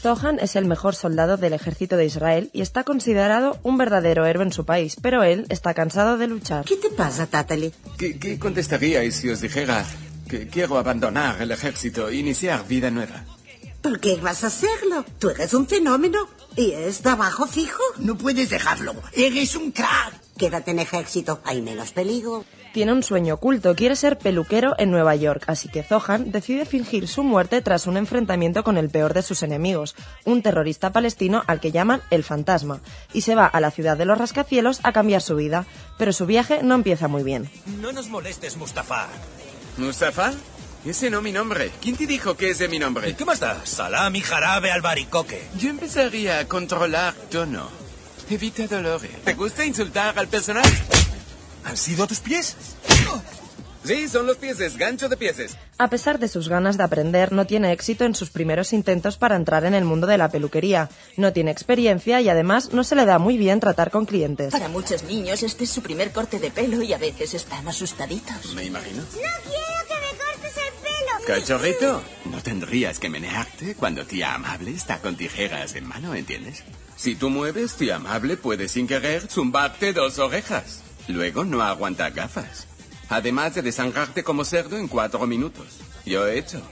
Zohan es el mejor soldado del ejército de Israel y está considerado un verdadero héroe en su país, pero él está cansado de luchar. ¿Qué te pasa, Tatali? ¿Qué contestaríais si os dijera que quiero abandonar el ejército e iniciar vida nueva? ¿Por qué vas a hacerlo? Tú eres un fenómeno y es trabajo fijo. No puedes dejarlo. Eres un crack. Quédate en ejército, hay menos peligro. Tiene un sueño oculto, quiere ser peluquero en Nueva York, así que Zohan decide fingir su muerte tras un enfrentamiento con el peor de sus enemigos, un terrorista palestino al que llaman el Fantasma, y se va a la ciudad de los rascacielos a cambiar su vida, pero su viaje no empieza muy bien. No nos molestes, Mustafa. ¿Mustafa? Ese no mi nombre. ¿Quién te dijo que ese es mi nombre? ¿Qué más da? Salami, jarabe, albaricoque. Yo empezaría a controlar tono. Evita dolores. ¿Te gusta insultar al personaje? ¿Han sido tus pies? Sí, son los pieses, gancho de pieses. A pesar de sus ganas de aprender, no tiene éxito en sus primeros intentos para entrar en el mundo de la peluquería. No tiene experiencia y además no se le da muy bien tratar con clientes. Para muchos niños este es su primer corte de pelo y a veces están asustaditos. Me imagino. ¡No quiero que me cortes el pelo! Cachorrito, no tendrías que menearte cuando tía Amable está con tijeras en mano, ¿entiendes? Si tú mueves, tía Amable puede sin querer zumbarte 2 orejas. Luego no aguanta gafas. Además de desangrarte como cerdo en 4 minutos. Yo he hecho.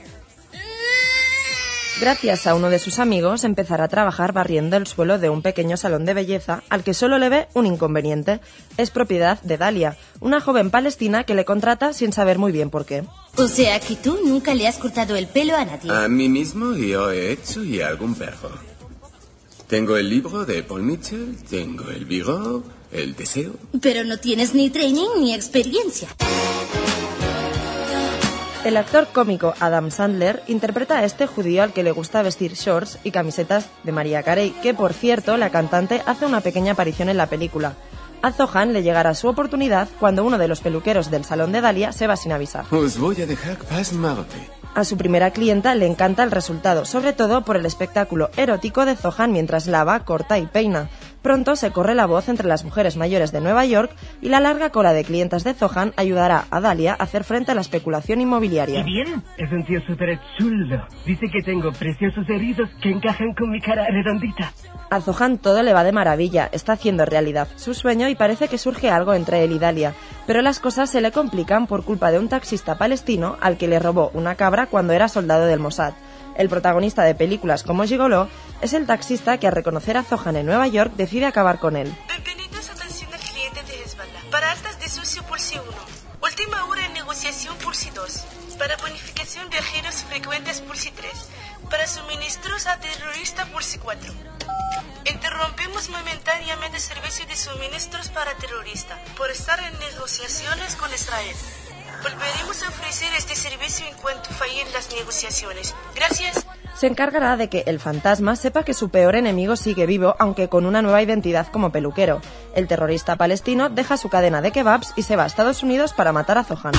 Gracias a uno de sus amigos, empezará a trabajar barriendo el suelo de un pequeño salón de belleza al que solo le ve un inconveniente. Es propiedad de Dalia, una joven palestina que le contrata sin saber muy bien por qué. O sea que tú nunca le has cortado el pelo a nadie. A mí mismo yo he hecho y a algún perro. Tengo el libro de Paul Mitchell, tengo el Vigo, el deseo. Pero no tienes ni training ni experiencia. El actor cómico Adam Sandler interpreta a este judío al que le gusta vestir shorts y camisetas de Mariah Carey, que por cierto la cantante hace una pequeña aparición en la película. A Zohan le llegará su oportunidad cuando uno de los peluqueros del salón de Dalia se va sin avisar. Os voy a dejar pasmarte. A su primera clienta le encanta el resultado, sobre todo por el espectáculo erótico de Zohan mientras lava, corta y peina. Pronto se corre la voz entre las mujeres mayores de Nueva York y la larga cola de clientes de Zohan ayudará a Dalia a hacer frente a la especulación inmobiliaria. ¿Y bien? Es un tío súper chulo. Dice que tengo preciosos erizos que encajan con mi cara redondita. A Zohan todo le va de maravilla, está haciendo realidad su sueño y parece que surge algo entre él y Dalia, pero las cosas se le complican por culpa de un taxista palestino al que le robó una cabra cuando era soldado del Mossad. El protagonista de películas como Gigolo es el taxista que al reconocer a Zohan en Nueva York decide acabar con él. Bienvenidos a atención al cliente de Hezbollah. Para altas de socio pulse 1. Última hora en negociación pulse 2. Para bonificación viajeros frecuentes pulse 3. Para suministros a terrorista pulse 4. Interrumpimos momentáneamente servicio de suministros para terrorista por estar en negociaciones con Israel. Volveremos a ofrecer este servicio en cuanto fallen las negociaciones. Gracias. Se encargará de que el fantasma sepa que su peor enemigo sigue vivo, aunque con una nueva identidad como peluquero. El terrorista palestino deja su cadena de kebabs y se va a Estados Unidos para matar a Zohan.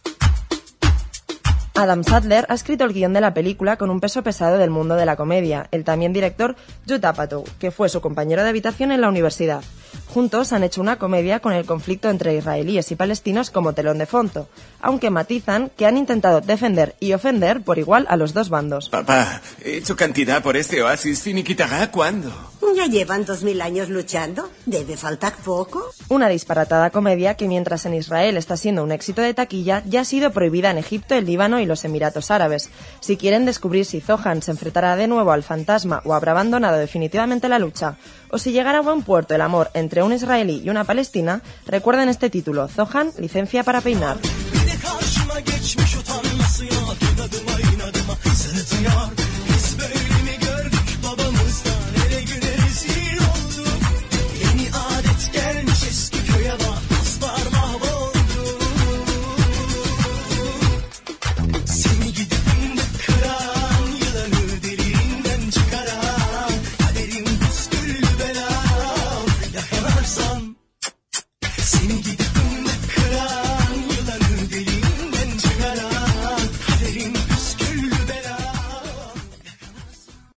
Adam Sandler ha escrito el guión de la película con un peso pesado del mundo de la comedia, el también director Judd Apatow, que fue su compañero de habitación en la universidad. Juntos han hecho una comedia con el conflicto entre israelíes y palestinos como telón de fondo, aunque matizan que han intentado defender y ofender por igual a los dos bandos. Papá, he hecho cantidad por este oasis, ¿finiquitará cuándo? ¿Ya llevan 2000 años luchando? ¿Debe faltar poco? Una disparatada comedia que mientras en Israel está siendo un éxito de taquilla, ya ha sido prohibida en Egipto, el Líbano y los Emiratos Árabes. Si quieren descubrir si Zohan se enfrentará de nuevo al fantasma o habrá abandonado definitivamente la lucha, o si llegará a buen puerto el amor entre un israelí y una palestina, recuerden este título: Zohan, licencia para peinar. Geçmiş utanması ya, demedim aynadıma, sırtı yar, biz böyle mi